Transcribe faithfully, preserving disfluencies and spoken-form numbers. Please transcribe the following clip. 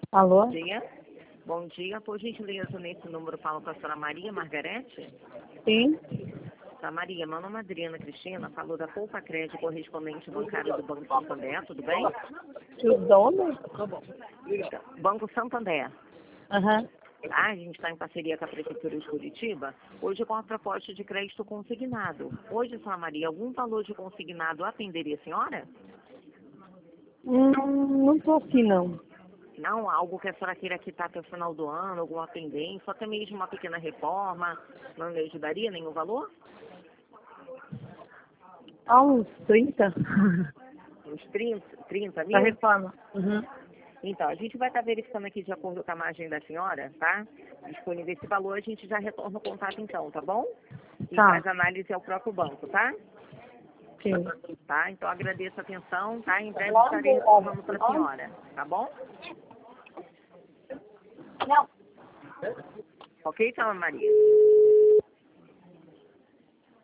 Alô? Bom dia. Bom dia. Por gentileza, nesse número falo com a senhora Maria Margarete? Sim. Tá, Maria, meu nome é Adriana Cristina, falou da Poupa Crédito correspondente bancário do Banco Santander, tudo bem? O dono? Banco Santander. Aham. Ah, a gente está em parceria com a Prefeitura de Curitiba, hoje com a proposta de crédito consignado. Hoje, senhora Maria, algum valor de consignado atenderia a senhora? Hum, não tô aqui, não. Não, algo que a senhora queira quitar até o final do ano, alguma pendência, até mesmo uma pequena reforma, não lhe ajudaria nenhum valor? Há uns trinta. Uns trinta, trinta Da mil? reforma. Uhum. Então, a gente vai estar verificando aqui de acordo com a margem da senhora, tá? Disponível esse valor, a gente já retorna o contato então, tá bom? E Tá. faz análise ao próprio banco, tá? Ok. Tá? Então, agradeço a atenção, tá? Em breve estarei retornando para a senhora, tá bom? Não. Ok, senhora Maria?